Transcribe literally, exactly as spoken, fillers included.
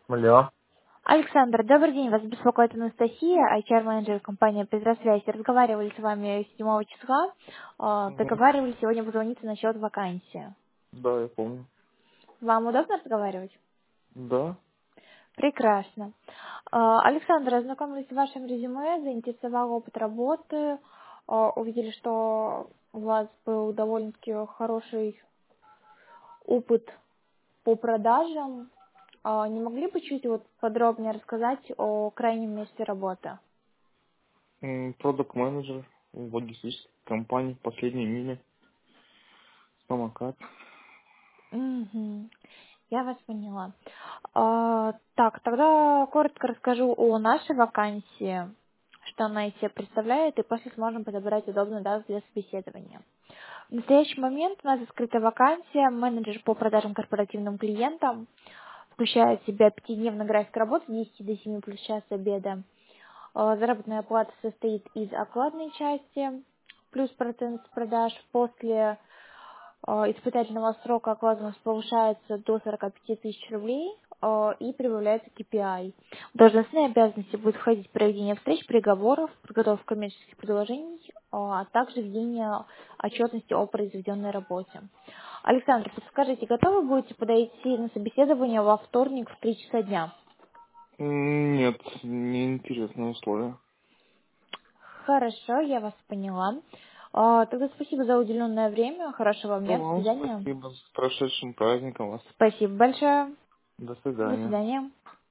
Алло. Александр, добрый день. Вас беспокоит Анастасия, эйч ар-менеджер компании «Петросвязь». Разговаривали с вами седьмого числа. э, Мгм. Договаривались сегодня позвониться насчет вакансии. Да, я помню. Вам удобно разговаривать? Да. Прекрасно. Э, Александр, ознакомились с вашим резюме, заинтересовал опыт работы. э, Увидели, что у вас был довольно-таки хороший опыт по продажам. Э, Не могли бы чуть вот подробнее рассказать о крайнем месте работы? Продукт менеджер в логистической компании «Последняя миля», самокат. Мгм. Я вас поняла. А, так, тогда коротко расскажу о нашей вакансии, что она из себя представляет, и после сможем подобрать удобную дату для собеседования. В настоящий момент у нас открыта вакансия менеджер по продажам корпоративным клиентам, включает в себя пятидневный график работы с десяти до семи плюс час обеда. А, Заработная плата состоит из окладной части плюс процент с продаж. После э, испытательного срока оклад у нас повышается до сорока пяти тысяч рублей э, и прибавляется кей пи ай. В должностные обязанности будет входить проведение встреч, переговоров, подготовка коммерческих предложений, э, а также ведение отчетности о произведенной работе. Александр, подскажите, готовы будете подойти на собеседование во вторник в три часа дня? М, Нет, не интересные условия. Хорошо, я вас поняла. А, Тогда спасибо за уделенное время. Хорошего вам Ну, дня. До вам свидания. спасибо. С прошедшим праздником вас. Спасибо большое. До До свидания. свидания.